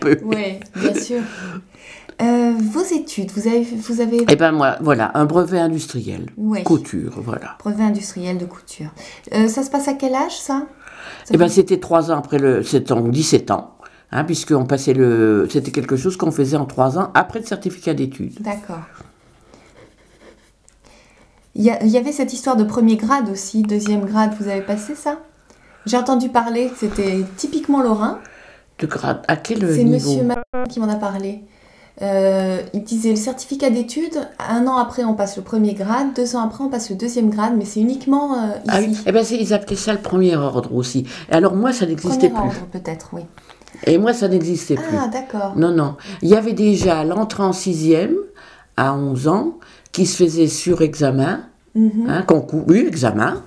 peu. Oui, bien sûr. Vos études, vous avez Eh ben moi, voilà, un brevet industriel, Ouais. couture, voilà. brevet industriel de couture. Ça se passe à quel âge, ça? Eh ben c'était 3 ans après c'était en 17 ans, hein, puisqu'on passait c'était quelque chose qu'on faisait en 3 ans après le certificat d'études. D'accord. Il y avait cette histoire de premier grade aussi, deuxième grade, vous avez passé ça? J'ai entendu parler que c'était typiquement lorrain. De grade, à quel C'est niveau? Monsieur qui m'en a parlé. Il disait le certificat d'études, 1 an après on passe le premier grade, 2 ans après on passe le deuxième grade, mais c'est uniquement ici. Ah oui, eh ben ils appelaient ça le premier ordre aussi. Et alors moi, ça n'existait Premier plus. ordre peut-être, oui. Et moi, ça n'existait plus. Ah, d'accord. Non, non. Il y avait déjà l'entrée en 6e, à 11 ans, qui se faisait sur examen, concours, oui, examen,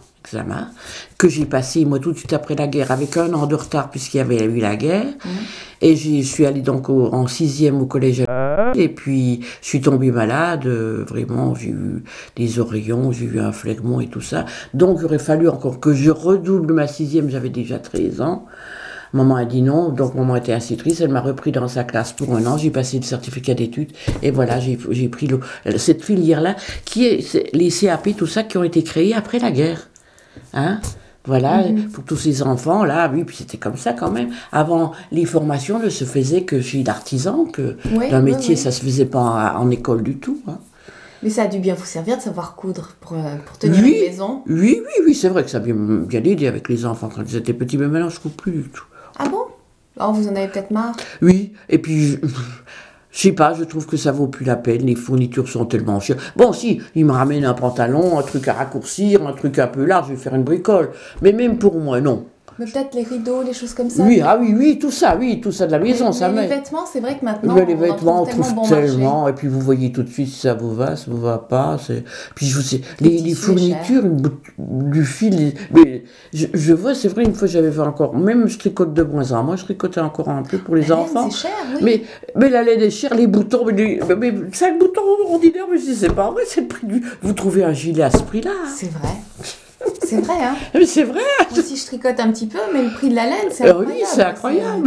que j'ai passé, moi, tout de suite après la guerre, avec 1 an de retard, puisqu'il y avait eu la guerre. Et je suis allée donc en 6e au collège. Et puis, je suis tombée malade, vraiment, j'ai eu des oreillons, j'ai eu un phlegmon et tout ça. Donc, il aurait fallu encore que je redouble ma 6e, j'avais déjà 13 ans. Maman a dit non, donc maman était institutrice, elle m'a repris dans sa classe pour 1 an, j'ai passé le certificat d'études, et voilà, j'ai pris cette filière-là, qui est les CAP, tout ça, qui ont été créés après la guerre. Hein? Voilà, pour tous ces enfants-là, oui, puis c'était comme ça quand même. Avant, les formations ne se faisaient que chez l'artisan, que d'un métier, ça se faisait pas en école du tout. Hein. Mais ça a dû bien vous servir de savoir coudre pour tenir une maison. Oui, c'est vrai que ça a bien aidé avec les enfants quand ils étaient petits, mais maintenant je ne coupe plus du tout. Ah bon? Oh, vous en avez peut-être marre? Oui, et puis, je sais pas, je trouve que ça vaut plus la peine, les fournitures sont tellement chères. Bon, si, ils me ramènent un pantalon, un truc à raccourcir, un truc un peu large, je vais faire une bricole. Mais même pour moi, non. Mais peut-être les rideaux, les choses comme ça. Oui, tout ça de la maison, ça mais met. les vêtements, c'est vrai que maintenant, Mais les vêtements, on tellement trouve bon tellement, marché. et puis vous voyez tout de suite si ça vous va pas. Puis je vous sais, les fournitures, du fil, mais je vois, c'est vrai, une fois j'avais fait encore, même je tricote de moins en moins, je tricotais encore un peu pour les enfants. C'est cher, oui. Mais la laine est chère, les boutons, mais 5 boutons ordinaires, mais je dis, c'est pas vrai, c'est le prix du. Vous trouvez un gilet à ce prix-là. Hein. C'est vrai. C'est vrai, hein. Mais c'est vrai. Moi aussi, je tricote un petit peu, mais le prix de la laine, c'est incroyable. Oui, c'est incroyable.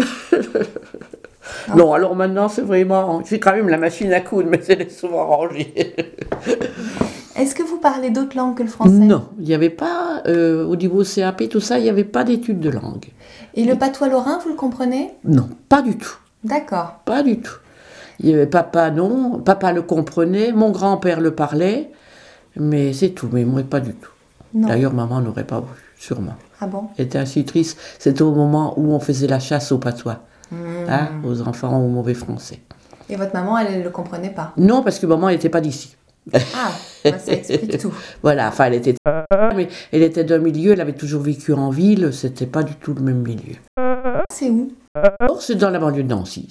Non, alors maintenant, c'est vraiment. J'ai quand même la machine à coudre, mais elle est souvent rangée. Est-ce que vous parlez d'autres langues que le français? Non, il n'y avait pas, au niveau CAP, tout ça, il n'y avait pas d'études de langue. Et le patois lorrain, vous le comprenez? Non, pas du tout. D'accord. Pas du tout. Il y avait papa, non. Papa le comprenait, mon grand-père le parlait, mais c'est tout, mais moi, pas du tout. Non. D'ailleurs, maman n'aurait pas voulu, sûrement. Ah bon? Elle était institutrice, c'était au moment où on faisait la chasse au patois, hein, aux enfants au mauvais français. Et votre maman, elle ne le comprenait pas? Non, parce que maman n'était pas d'ici. Ah, bah ça explique tout. Voilà, enfin, elle était... Mais elle était d'un milieu, elle avait toujours vécu en ville, c'était pas du tout le même milieu. C'est où? Or, c'est dans la banlieue de Nancy.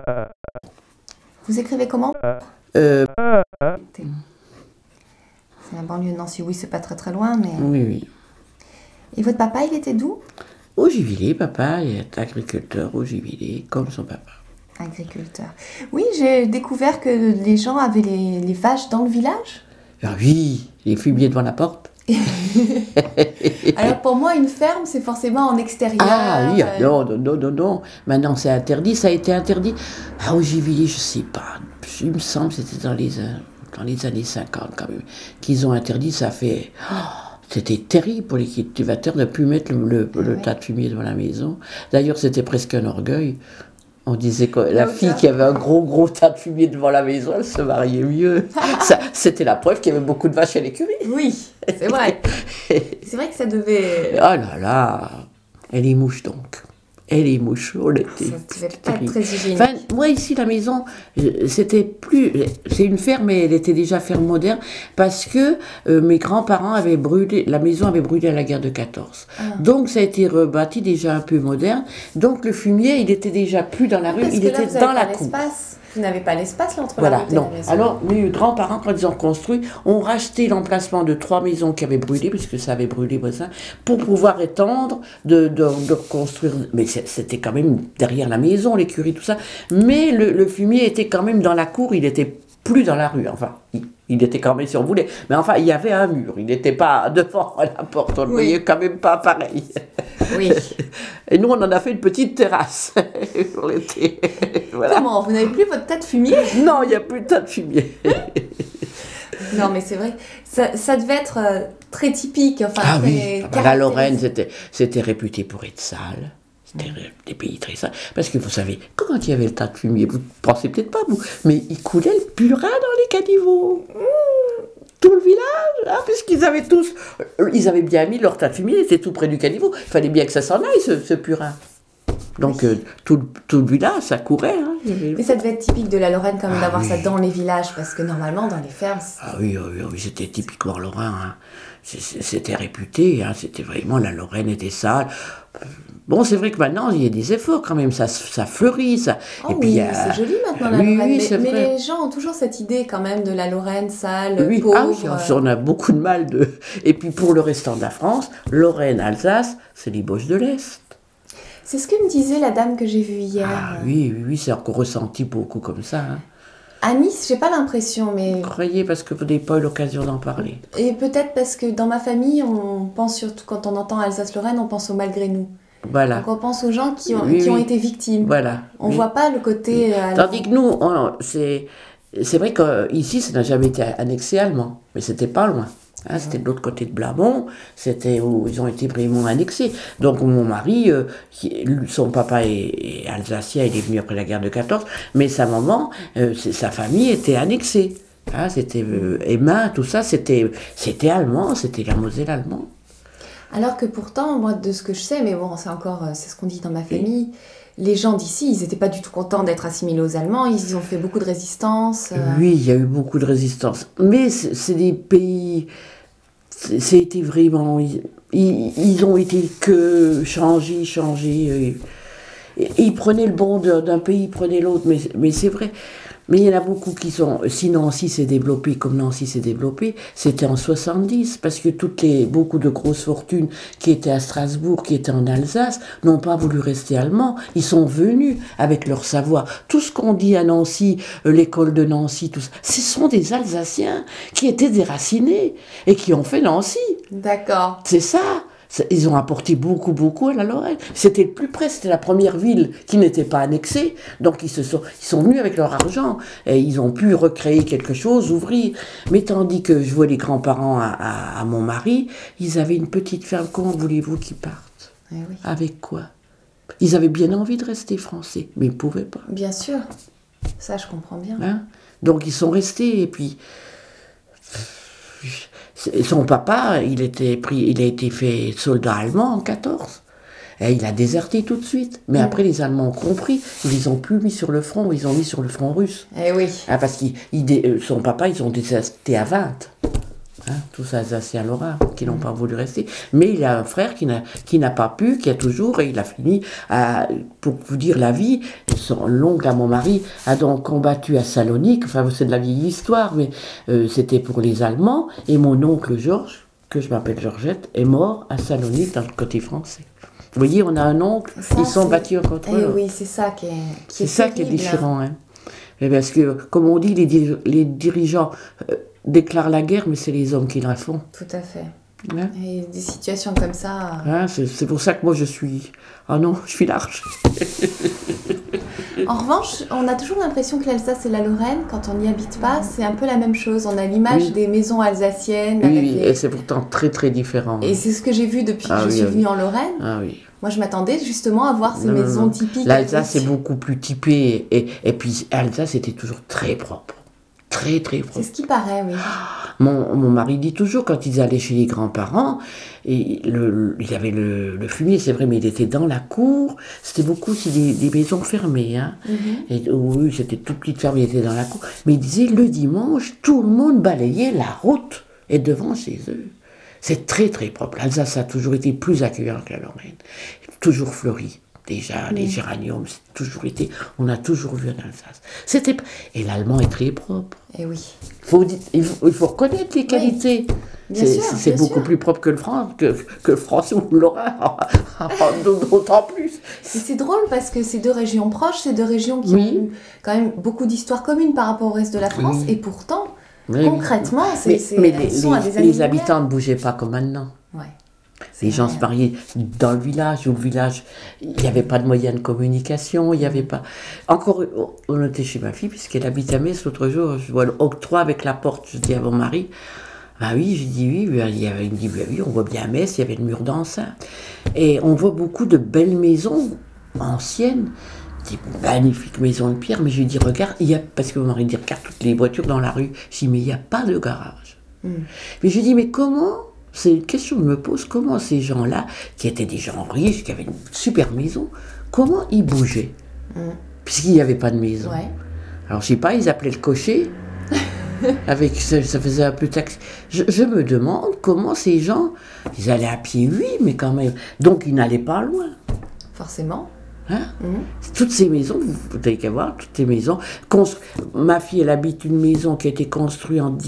Vous écrivez comment? C'est la banlieue de Nancy, oui, c'est pas très très loin, mais... Oui. Et votre papa, il était d'où? Au Givilé, papa est agriculteur au Givilé, comme son papa. Agriculteur. Oui, j'ai découvert que les gens avaient les vaches dans le village. Ah oui, les fumiers devant la porte. Alors pour moi, une ferme, c'est forcément en extérieur. Ah oui, non. Maintenant, c'est interdit, ça a été interdit. Ah, au Givilé, je sais pas. Il me semble que c'était dans les années 50 quand même, qu'ils ont interdit, ça fait... C'était terrible pour les cultivateurs de ne plus mettre le tas de fumier devant la maison. D'ailleurs, c'était presque un orgueil. On disait que la fille qui avait un gros tas de fumier devant la maison, elle se mariait mieux. C'était la preuve qu'il y avait beaucoup de vaches à l'écurie. Oui, c'est vrai. C'est vrai que ça devait... Oh là là. Et les mouches donc. Et les mouches, on était... Ça devait pas être très hygiénique. Enfin, moi ici, la maison, c'était plus... C'est une ferme, mais elle était déjà ferme moderne, parce que mes grands-parents avaient brûlé... La maison avait brûlé à la guerre de 14. Donc ça a été rebâti déjà un peu moderne. Donc le fumier, il était déjà plus dans la rue, il était dans la cour. Vous n'avez pas l'espace là entre voilà, la route et non. la maison. Alors, mes grands-parents, quand ils ont construit, ont racheté l'emplacement de 3 maisons qui avaient brûlé, puisque ça avait brûlé, voisin, pour pouvoir étendre, de reconstruire. Mais c'était quand même derrière la maison, l'écurie, tout ça. Mais le fumier était quand même dans la cour, il était plus dans la rue. Enfin, Il était quand même survolé. Mais enfin, il y avait un mur. Il n'était pas devant la porte. On ne voyait quand même pas pareil. Oui. Et nous, on en a fait une petite terrasse pour l'été. Voilà. Comment? Vous n'avez plus votre tas de fumier? Non, il n'y a plus de tas de fumier. Non, mais c'est vrai. Ça devait être très typique. Enfin, Ah oui, très la Lorraine, caractéristique. c'était réputé pour être sale. C'était des pays très sales. Parce que vous savez, quand il y avait le tas de fumier, vous ne pensez peut-être pas, vous, mais il coulait le purin dans les caniveaux. Tout le village, hein, puisqu'ils avaient tous... Ils avaient bien mis leur tas de fumier, c'était tout près du caniveau. Il fallait bien que ça s'en aille, ce purin. Donc, tout le village, ça courait. Hein. Mais ça devait être typique de la Lorraine quand même d'avoir oui. ça dans les villages, parce que normalement, dans les fermes, Ah oui, c'était typiquement lorrain. Hein. C'était réputé, hein. C'était vraiment, la Lorraine était sale. Bon, c'est vrai que maintenant, il y a des efforts quand même, ça fleurit. Ça. oh Et puis, oui, c'est joli maintenant la oui, Lorraine. oui, c'est mais vrai. les gens ont toujours cette idée quand même de la Lorraine sale, Oui, pauvre. on a beaucoup de mal de... Et puis pour le restant de la France, Lorraine, Alsace, c'est les Bauges de l'Est. C'est ce que me disait la dame que j'ai vue hier. Ah oui, c'est encore ressenti beaucoup comme ça. Hein. À Nice, j'ai pas l'impression, mais... Croyez, parce que vous n'avez pas eu l'occasion d'en parler. Et peut-être parce que dans ma famille, on pense surtout, quand on entend Alsace-Lorraine, on pense au malgré nous. Voilà. Donc on pense aux gens qui ont Oui. été victimes. Voilà. On Oui. voit pas le côté... Tandis que nous, c'est vrai qu'ici, ça n'a jamais été annexé allemand, mais c'était pas loin. Hein, c'était de l'autre côté de Blamont, c'était où ils ont été vraiment annexés. Donc mon mari, son papa est alsacien, il est venu après la guerre de 14, mais sa maman, sa famille était annexée. Hein, c'était Emma, tout ça, c'était allemand, c'était la Moselle allemande. Alors que pourtant, moi, de ce que je sais, mais bon, c'est ce qu'on dit dans ma famille, les gens d'ici, ils n'étaient pas du tout contents d'être assimilés aux Allemands, ils ont fait beaucoup de résistance. Oui, il y a eu beaucoup de résistance. Mais c'est des pays... C'était vraiment... Ils ont été que changés. Et ils prenaient le bon d'un pays, ils prenaient l'autre. Mais c'est vrai. Mais il y en a beaucoup qui sont... Si Nancy s'est développé comme Nancy s'est développé, c'était en 70, parce que beaucoup de grosses fortunes qui étaient à Strasbourg, qui étaient en Alsace, n'ont pas voulu rester allemands. Ils sont venus avec leur savoir. Tout ce qu'on dit à Nancy, l'école de Nancy, tout ça, ce sont des Alsaciens qui étaient déracinés et qui ont fait Nancy. D'accord. C'est ça. Ils ont apporté beaucoup à la Lorraine. C'était le plus près, c'était la première ville qui n'était pas annexée. Donc ils sont venus avec leur argent et ils ont pu recréer quelque chose, ouvrir. Mais tandis que je vois les grands-parents à mon mari, ils avaient une petite ferme. Comment voulez-vous qu'ils partent? Eh oui. Avec quoi? Ils avaient bien envie de rester français, mais ils ne pouvaient pas. Bien sûr. Ça, je comprends bien. Hein? Donc ils sont restés et puis... Son papa, il a été fait soldat allemand en 14. Et il a déserté tout de suite. Mais après, les Allemands ont compris. Ils les ont plus mis sur le front, ils ont mis sur le front russe. Eh oui. Hein, parce que son papa, ils ont déserté à 20. Hein, tous Alsaciens lorrains qui n'ont pas voulu rester. Mais il a un frère qui n'a pas pu, qui a toujours, et il a fini, pour vous dire la vie, l'oncle à mon mari a donc combattu à Salonique, enfin c'est de la vieille histoire, mais c'était pour les Allemands, et mon oncle Georges, que je m'appelle Georgette, est mort à Salonique dans le côté français. Vous voyez, on a un oncle, ils sont battus contre eux. Oui, c'est ça qui est C'est ça qui est déchirant. Hein. Parce que, comme on dit, les dirigeants déclarent la guerre, mais c'est les hommes qui la font. Tout à fait. Hein? Et des situations comme ça... Hein, c'est pour ça que moi je suis... Ah non, je suis large. En revanche, on a toujours l'impression que l'Alsace et la Lorraine, quand on n'y habite pas, c'est un peu la même chose. On a l'image des maisons alsaciennes. Oui, et c'est pourtant très très différent. Et c'est ce que j'ai vu depuis que je suis venue en Lorraine. Ah oui. Moi, je m'attendais justement à voir ces maisons typiques. L'Alsace est beaucoup plus typée. Et puis, l'Alsace était toujours très propre. Très très propre. C'est ce qui paraît, oui. Mon mari dit toujours, quand ils allaient chez les grands-parents, il y avait le fumier, c'est vrai, mais il était dans la cour. C'était beaucoup aussi des maisons fermées. Hein. Et, oui, c'était toute petite ferme, il était dans la cour. Mais il disait, le dimanche, tout le monde balayait la route et devant chez eux. C'est très très propre. L'Alsace a toujours été plus accueillante que la Lorraine. Toujours fleuri. Déjà, les géraniums, on a toujours vu en Alsace. Et l'allemand est très propre. Et oui. Il faut reconnaître les qualités. C'est beaucoup plus propre que le français ou le lorrain, d'autant plus. Et c'est drôle parce que ces deux régions proches, ces deux régions qui ont quand même beaucoup d'histoires communes par rapport au reste de la France, et pourtant, Concrètement, mais sont à des les habitants ne bougeaient pas comme maintenant. Ouais. Les gens se mariaient dans le village, où le village, il n'y avait pas de moyens de communication, il n'y avait pas... Encore, on était chez ma fille, puisqu'elle habite à Metz, l'autre jour, je vois l'octroi avec la porte, je dis à mon mari, bah oui, j'ai dit oui, il me dit, bah oui, on voit bien à Metz, il y avait le mur d'enceinte. Et on voit beaucoup de belles maisons anciennes, des magnifiques maisons de pierre, mais je lui dis, regarde, parce que mon mari dit, regarde toutes les voitures dans la rue, je dis, mais il n'y a pas de garage. Mais je lui dis, mais comment... C'est une question que je me pose, comment ces gens-là, qui étaient des gens riches, qui avaient une super maison, comment ils bougeaient puisqu'il n'y avait pas de maison. Ouais. Alors je sais pas, ils appelaient le cocher, avec ça faisait un peu taxi. Je me demande comment ces gens, ils allaient à pied, oui, mais quand même, donc ils n'allaient pas loin. Forcément. Hein? Toutes ces maisons, vous avez qu'à voir, toutes ces maisons. Ma fille, elle habite une maison qui a été construite en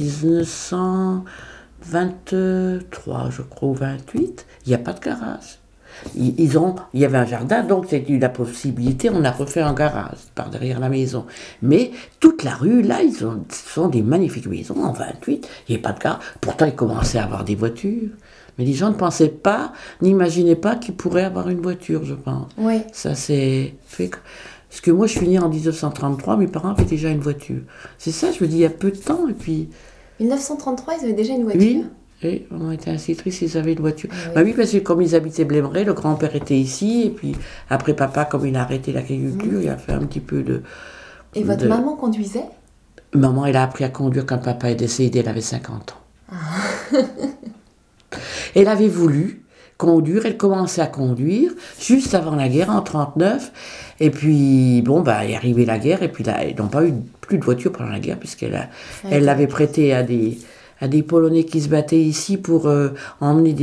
1923, je crois, ou 28, il n'y a pas de garage. Il y avait un jardin, donc c'était la possibilité, on a refait un garage par derrière la maison. Mais toute la rue, là, ce sont des magnifiques maisons. En 28, il n'y avait pas de garage. Pourtant, ils commençaient à avoir des voitures. Mais les gens ne pensaient pas, n'imaginaient pas qu'ils pourraient avoir une voiture, je pense. Oui. Ça, c'est fait. Parce que moi, je suis née en 1933, mes parents avaient déjà une voiture. C'est ça, je me dis, il y a peu de temps, et puis... 1933, ils avaient déjà une voiture. Oui, et on était institutrices, ils avaient une voiture. Oui. Bah oui, parce que comme ils habitaient Blaimeray, le grand-père était ici, et puis après papa, comme il a arrêté l'agriculture, il a fait un petit peu de... Et votre maman conduisait ? Maman, elle a appris à conduire quand papa est décédé, elle avait 50 ans. Elle avait voulu conduire, elle commençait à conduire juste avant la guerre, en 1939. Et puis, bon, bah, est arrivée la guerre, et puis là, ils n'ont pas eu plus de voiture pendant la guerre, puisqu'elle l'avait prêtée à des Polonais qui se battaient ici pour emmener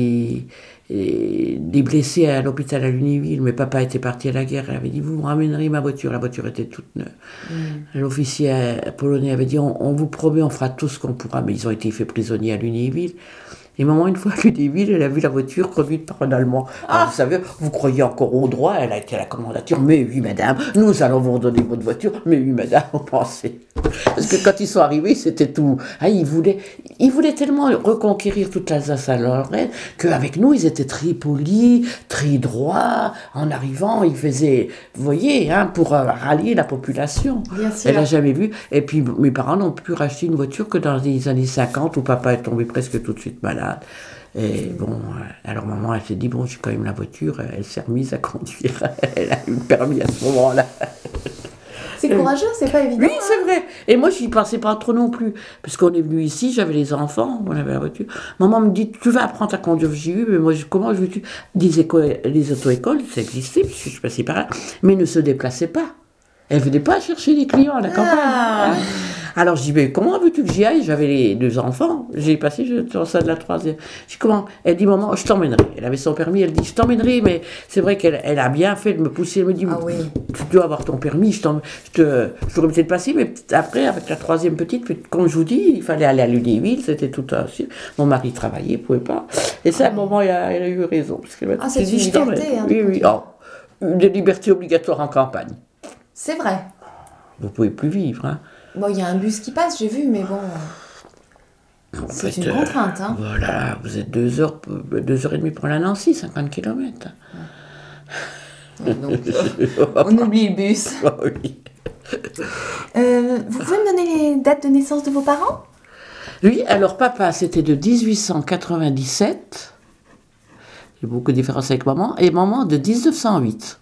des blessés à l'hôpital à Lunéville. Mais papa était parti à la guerre, elle avait dit, vous me ramènerez ma voiture. La voiture était toute neuve. L'officier polonais avait dit, on vous promet, on fera tout ce qu'on pourra. Mais ils ont été faits prisonniers à Lunéville. Et maman, une fois à Lunéville, elle a vu la voiture conduite par un Allemand. Alors, vous savez, vous croyez encore au droit, elle a été à la commandature. Mais oui, madame, nous allons vous redonner votre voiture. Mais oui, madame, on pensait. Parce que quand ils sont arrivés, c'était tout. Ah, ils voulaient tellement reconquérir toute l'Alsace-Lorraine qu'avec nous, ils étaient très polis, très droits. En arrivant, ils faisaient, vous voyez, hein, pour rallier la population. Bien sûr. Elle n'a jamais vu. Et puis, mes parents n'ont pu racheter une voiture que dans les années 50 où papa est tombé presque tout de suite malade. Et bon, alors maman, elle s'est dit, bon, j'ai quand même la voiture, elle s'est remise à conduire, elle a eu le permis à ce moment-là. C'est courageux, c'est pas évident. Oui, c'est vrai. Et moi, je n'y pensais pas trop non plus. Puisqu'on est venu ici, j'avais les enfants, on avait la voiture. Maman me dit, tu vas apprendre à conduire. J'ai dit, mais moi, comment je veux-tu... Les auto-écoles, ça existait, puisque je passais par là, mais ne se déplaçaient pas. Elle ne venait pas chercher les clients à la campagne. Hein. Alors je dis, mais comment veux-tu que j'y aille ? J'avais les 2 enfants. J'ai passé sur ça de la 3e. Je dis, comment ? Elle dit, maman, je t'emmènerai. Elle avait son permis, elle dit, je t'emmènerai, mais c'est vrai qu'elle a bien fait de me pousser. Elle me dit, oui. Tu dois avoir ton permis, je t'aurais peut-être passé, mais après, avec la 3e petite, comme je vous dis, il fallait aller à Lunéville, c'était tout un... Mon mari travaillait, il ne pouvait pas. Et ça, à un moment, elle a eu raison. Parce c'est une liberté. Oui. Oh, une liberté obligatoire en campagne. C'est vrai. Vous ne pouvez plus vivre. Hein. Bon, il y a un bus qui passe, j'ai vu, mais bon... C'est une contrainte. Hein. Voilà, vous êtes 2h30 pour la Nancy, 50 km. Ouais, donc, on oublie le bus. Oui. Vous pouvez me donner les dates de naissance de vos parents ? Oui, alors papa, c'était de 1897. J'ai beaucoup de différences avec maman. Et maman, de 1908.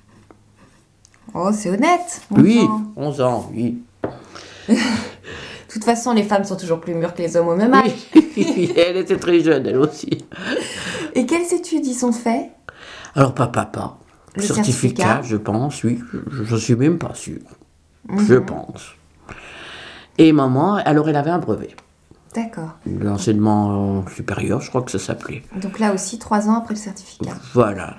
Oh, c'est honnête. 11 ans, oui. De toute façon, les femmes sont toujours plus mûres que les hommes au même âge. Oui, elle était très jeune, elle aussi. Et quelles études y sont faites ? Alors, pas. Le certificat, je pense, oui. Je ne suis même pas sûre. Je pense. Et maman, alors elle avait un brevet. D'accord. L'enseignement supérieur, je crois que ça s'appelait. Donc là aussi, 3 ans après le certificat. Voilà.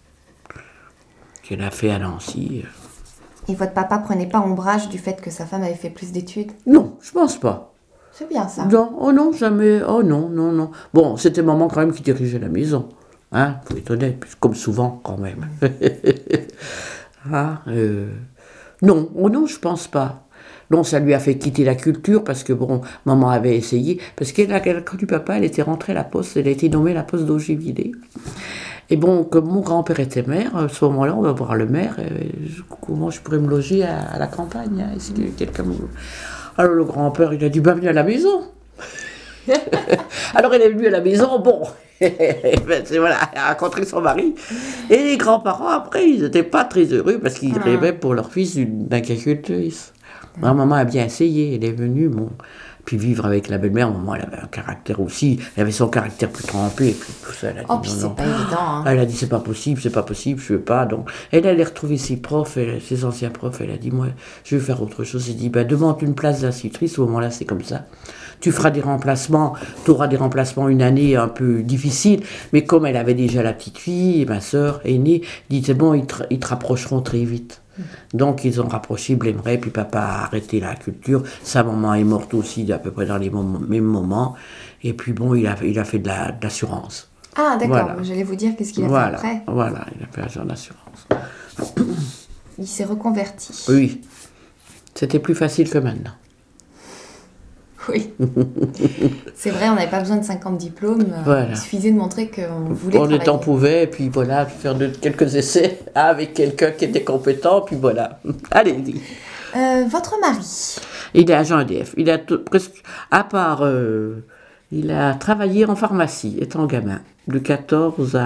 Qu'elle a fait à Nancy. Et votre papa prenait pas ombrage du fait que sa femme avait fait plus d'études ? Non, je pense pas. C'est bien ça. Non, oh non, jamais. Oh non. Bon, c'était maman quand même qui dirigeait la maison. Hein, faut être honnête, comme souvent quand même. Non, je pense pas. Donc ça lui a fait quitter la culture parce que bon, maman avait essayé, parce qu'elle a connu papa, elle était rentrée à la poste, elle a été nommée à la poste d'Augivilliers. Et bon, comme mon grand-père était maire, à ce moment-là, on va voir le maire, comment je pourrais me loger à la campagne, hein, est-ce que quelqu'un me... Alors le grand-père, il a dit, bienvenue à la maison. Alors elle est venue à la maison, bon, voilà, elle a rencontré son mari. Et les grands-parents, après, ils n'étaient pas très heureux parce qu'ils rêvaient pour leur fils d'une agricultrice. Ma maman a bien essayé, elle est venue, bon, puis vivre avec la belle-mère. Maman, elle avait un caractère aussi, elle avait son caractère plus trempé, et puis tout ça. Elle a dit, oh, puis c'est pas évident. Hein. Elle a dit, c'est pas possible, je veux pas. Donc, elle allait retrouver ses profs, ses anciens profs, elle a dit, moi, je vais faire autre chose. Elle dit, demande une place d'institutrice, au moment-là, c'est comme ça. Tu feras des remplacements, tu auras des remplacements une année un peu difficile, mais comme elle avait déjà la petite fille, et ma sœur aînée, dit, c'est bon, ils te rapprocheront très vite. Donc ils ont rapproché Blémeray, puis papa a arrêté la culture. Sa maman est morte aussi à peu près dans les mêmes moments. Et puis bon, il a fait de l'assurance. Ah d'accord, voilà. J'allais vous dire qu'est-ce qu'il a fait après. Voilà, il a fait agent d'assurance. Il s'est reconverti. Oui, c'était plus facile que maintenant. Oui. C'est vrai, on n'avait pas besoin de 50 diplômes. Voilà. Il suffisait de montrer qu'on voulait travailler. On en pouvait, et puis voilà, faire quelques essais avec quelqu'un qui était compétent, puis voilà. Allez-y. Votre mari? Il est agent EDF. Il a presque, à part, il a travaillé en pharmacie, étant gamin, de 14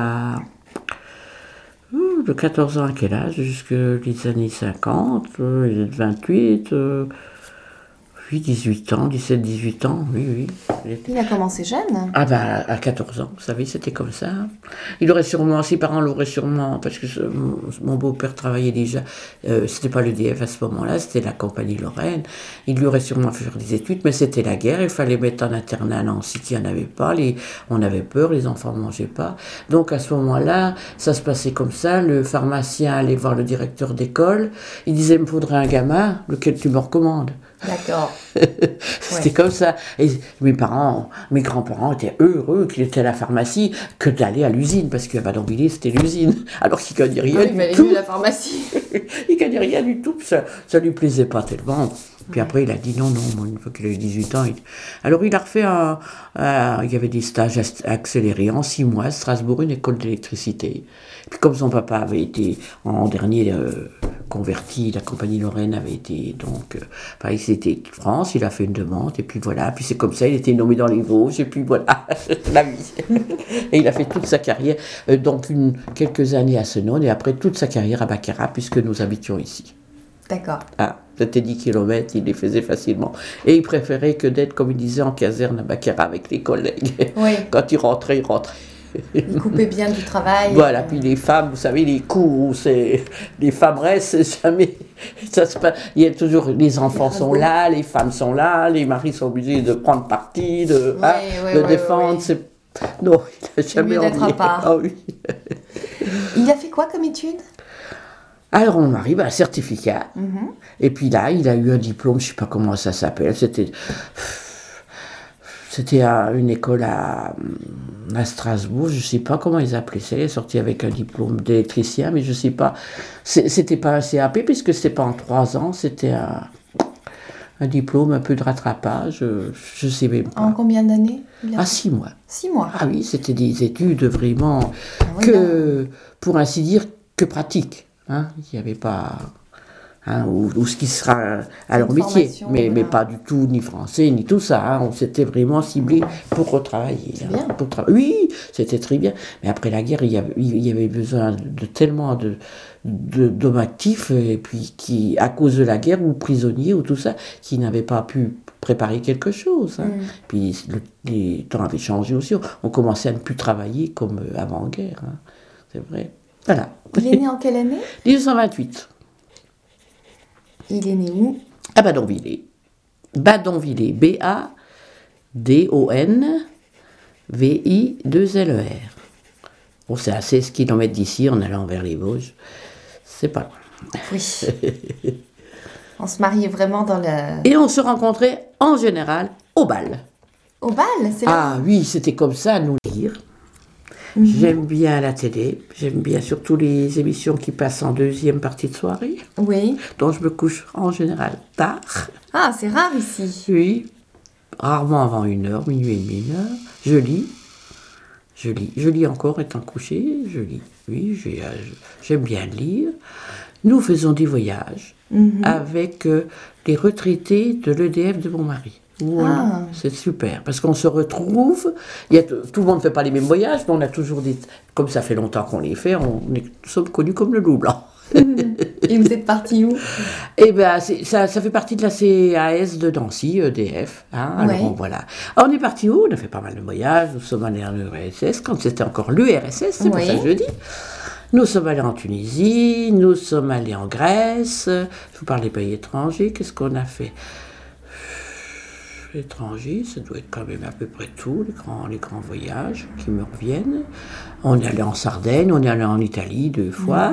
ans à quel âge? Jusque les années 50, il est de 28... Oui, 18 ans, 17-18 ans, oui. Il a commencé jeune? Ah ben, à 14 ans, vous savez, c'était comme ça. Il aurait sûrement, ses parents l'auraient sûrement, parce que mon beau-père travaillait déjà, c'était pas l'EDF à ce moment-là, c'était la compagnie Lorraine. Il lui aurait sûrement fait faire des études, mais c'était la guerre, il fallait mettre en internat à Nancy, qu'il n'y en avait pas, on avait peur, les enfants ne mangeaient pas. Donc à ce moment-là, ça se passait comme ça, le pharmacien allait voir le directeur d'école, il disait, il me faudrait un gamin, lequel tu me recommandes? D'accord. C'était comme ça. Et mes grands-parents étaient heureux qu'il était à la pharmacie que d'aller à l'usine, parce que Badonville, c'était l'usine. Alors qu'il ne gagnait rien du tout. Il la pharmacie. Il ne gagnait rien du tout, ça ne lui plaisait pas tellement. Puis après, il a dit non, une fois qu'il a eu 18 ans. Alors il a refait il y avait des stages accélérés en 6 mois à Strasbourg, une école d'électricité. Puis comme son papa avait été en dernier converti, la compagnie Lorraine avait été donc, c'était France, il a fait une demande, et puis voilà, puis c'est comme ça, il était nommé dans les Vosges, et puis voilà, la vie. Et il a fait toute sa carrière, donc quelques années à Senones, et après toute sa carrière à Baccarat, puisque nous habitions ici. D'accord. Ah, c'était 10 km, il les faisait facilement. Et il préférait que d'être, comme il disait, en caserne à Baccarat avec les collègues. Oui. Quand il rentrait, Il coupait bien du travail. Voilà, puis les femmes, vous savez, les coups où les femmes restent, c'est jamais... Ça se passe, il y a toujours, les enfants sont là, les femmes sont là, les maris sont obligés de prendre parti, de défendre. Oui. Non, il n'a jamais envie. Ah, oui. Il a fait quoi comme étude? Alors on arrive à un certificat, et puis là, il a eu un diplôme, je ne sais pas comment ça s'appelle, c'était une école à Strasbourg, je ne sais pas comment ils appelaient ça, il est sorti avec un diplôme d'électricien, mais je ne sais pas, c'était pas un CAP, puisque c'était pas en 3 ans, c'était un diplôme, un peu de rattrapage, je ne sais même pas. En combien d'années? 6 mois. 6 mois. Ah oui, c'était des études vraiment, pour ainsi dire, que pratiques. Il n'y avait pas... ou ce qui sera à leur métier, mais pas du tout, ni français, ni tout ça. On s'était vraiment ciblé pour retravailler. C'est bien. Oui, c'était très bien. Mais après la guerre, il y avait besoin de tellement d'hommes actifs, et puis qui, à cause de la guerre, ou prisonniers, ou tout ça, qui n'avaient pas pu préparer quelque chose. Puis les temps avaient changé aussi. On commençait à ne plus travailler comme avant-guerre. C'est vrai. Voilà. Il est né en quelle année? 1928. Il est né où? À Badonville. Badonville. B-A-D-O-N-V-I-2-L-E-R. Bon, c'est à 16 km d'ici, en allant vers les Vosges. C'est pas loin. Oui. On se mariait vraiment dans le... Et on se rencontrait, en général, au bal. Au bal? C'est là? Ah oui, c'était comme ça, à nous lire. J'aime bien la télé. J'aime bien surtout les émissions qui passent en deuxième partie de soirée. Oui. Donc je me couche en général tard. Ah, c'est rare ici. Oui. Rarement avant 1h, minuit et demi, 1h. Je lis. Je lis encore étant couché. Je lis. Oui, j'aime bien lire. Nous faisons des voyages avec les retraités de l'EDF de mon mari. Voilà, c'est super, parce qu'on se retrouve, tout le monde ne fait pas les mêmes voyages, mais on a toujours des... Comme ça fait longtemps qu'on les fait, nous sommes connus comme le loup blanc. Et vous êtes parti où? Eh bien, ça fait partie de la CAS de Nancy, EDF. Hein, alors, voilà. Alors, on est parti où? On a fait pas mal de voyages, nous sommes allés en URSS, quand c'était encore l'URSS, c'est pour ça que je dis. Nous sommes allés en Tunisie, nous sommes allés en Grèce, je vous parle des pays étrangers, qu'est-ce qu'on a fait? Étrangers, ça doit être quand même à peu près tout, les grands voyages qui me reviennent. On est allé en Sardaigne, on est allé en Italie 2 fois.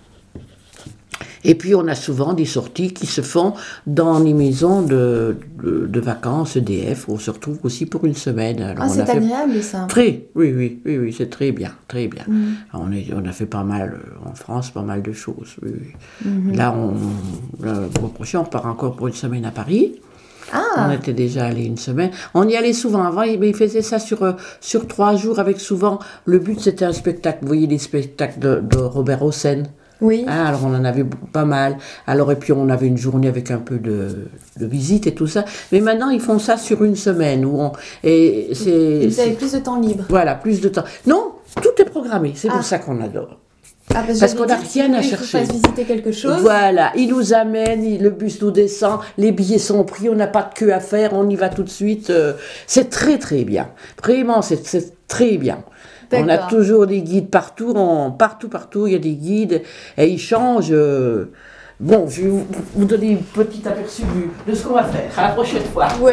Et puis on a souvent des sorties qui se font dans les maisons de vacances EDF, où on se retrouve aussi pour une semaine. Alors, c'est agréable ça. Oui, c'est très bien, très bien. On a fait pas mal, en France, pas mal de choses. Là, le mois prochain, on part encore pour une semaine à Paris. On était déjà allé une semaine. On y allait souvent avant, mais ils faisaient ça sur 3 jours avec souvent... Le but, c'était un spectacle. Vous voyez les spectacles de Robert Hossein. Oui. Alors, on en avait pas mal. Alors, et puis, on avait une journée avec un peu de visite et tout ça. Mais maintenant, ils font ça sur une semaine. Vous avez plus de temps libre. Voilà, plus de temps. Non, tout est programmé. C'est pour ça qu'on adore. Parce qu'on n'a rien à chercher. Fasse visiter quelque chose. Voilà, il nous amène, le bus nous descend, les billets sont pris, on n'a pas de queue à faire, on y va tout de suite. C'est très très bien. Vraiment, c'est très bien. On a toujours des guides partout, partout, il y a des guides et ils changent. Bon, je vais vous donner un petit aperçu de ce qu'on va faire. À la prochaine fois. Oui.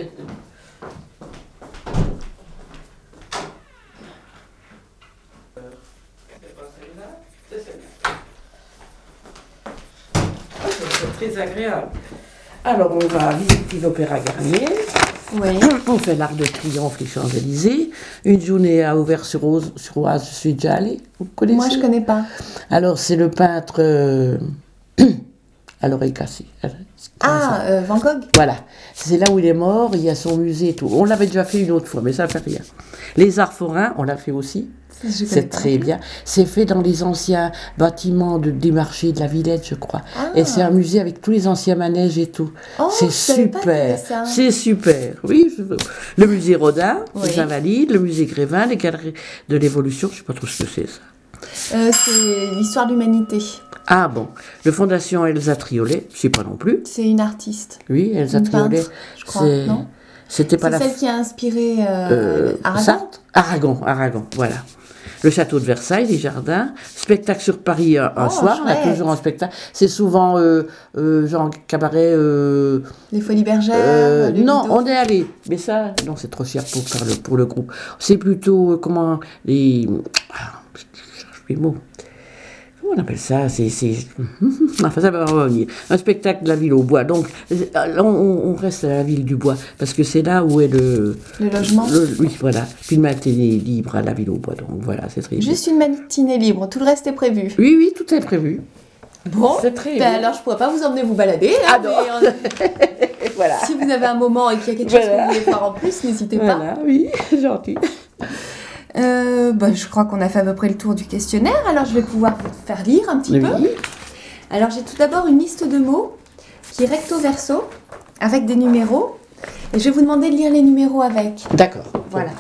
C'est très agréable. Alors, on va visiter l'Opéra Garnier. Oui. On fait l'Arc de Triomphe, les Champs-Élysées. Une journée à Auvers-sur-Oise, je suis déjà allée. Vous connaissez? Moi, je ne connais pas. Alors, c'est le peintre à l'oreille cassée. Van Gogh. Voilà. C'est là où il est mort, il y a son musée et tout. On l'avait déjà fait une autre fois, mais ça ne fait rien. Les Arts forains, on l'a fait aussi. C'est très bien. C'est fait dans les anciens bâtiments des marchés de la Villette, je crois. Et c'est un musée avec tous les anciens manèges et tout. C'est super. C'est super. Oui. Le musée Rodin, les Invalides, le musée Grévin, les galeries de l'Évolution, je ne sais pas trop ce que c'est ça. C'est l'histoire de l'humanité. Ah bon. Le Fondation Elsa Triolet, je ne sais pas non plus. C'est une artiste. Oui, Elsa Triolet. Je crois, non? C'était pas celle qui a inspiré Aragon. Aragon, voilà. Le château de Versailles, les jardins, spectacle sur Paris un soir, on a toujours un spectacle. C'est souvent genre cabaret. Les Folies Bergères. Non, on est allé, mais ça, non, c'est trop cher pour le groupe. C'est plutôt comment les. Je cherche les mots. Comment on appelle ça? Enfin, ça va revenir. Un spectacle de la ville au bois. Donc, on reste à la ville du bois, parce que c'est là où est le logement. Oui, voilà. Puis une matinée libre à la ville au bois. Donc, voilà, c'est très bien. Juste une matinée libre, tout le reste est prévu. Oui, tout est prévu. Bon, c'est très bien. Alors je ne pourrais pas vous emmener vous balader. Là, voilà. Si vous avez un moment et qu'il y a quelque chose que vous voulez faire en plus, n'hésitez pas. Voilà, oui, gentil. Je crois qu'on a fait à peu près le tour du questionnaire, alors je vais pouvoir vous faire lire un petit peu. Alors j'ai tout d'abord une liste de mots qui est recto verso, avec des numéros, et je vais vous demander de lire les numéros avec. D'accord. Voilà.